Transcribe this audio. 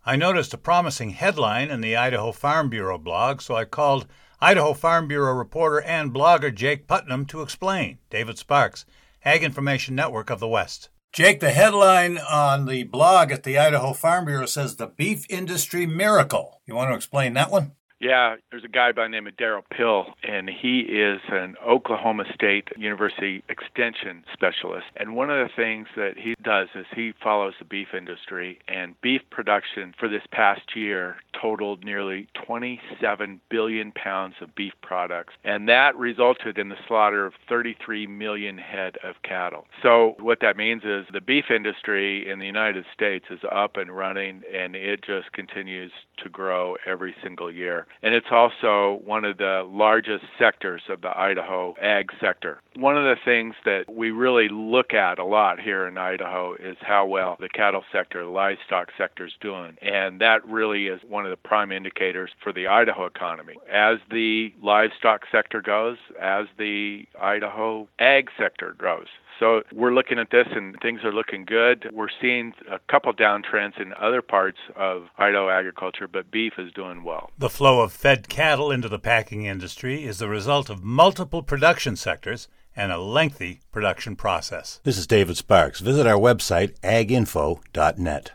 I noticed a promising headline in the Idaho Farm Bureau blog, so I called Idaho Farm Bureau reporter and blogger Jake Putnam to explain. David Sparks, Ag Information Network of the West. Jake, the headline on the blog at the Idaho Farm Bureau says the beef industry miracle. You want to explain that one? Yeah, there's a guy by the name of Darrell Pill, and he is an Oklahoma State University extension specialist. And one of the things that he does is he follows the beef industry, and beef production for this past year totaled nearly 27 billion pounds of beef products. And that resulted in the slaughter of 33 million head of cattle. So what that means is the beef industry in the United States is up and running, and it just continues to grow every single year. And it's also one of the largest sectors of the Idaho ag sector. One of the things that we really look at a lot here in Idaho is how well the cattle sector, the livestock sector is doing. And that really is one of the prime indicators for the Idaho economy. As the livestock sector goes, as the Idaho ag sector grows. So we're looking at this and things are looking good. We're seeing a couple downtrends in other parts of Idaho agriculture, but beef is doing well. The flow of fed cattle into the packing industry is the result of multiple production sectors and a lengthy production process. This is David Sparks. Visit our website, aginfo.net.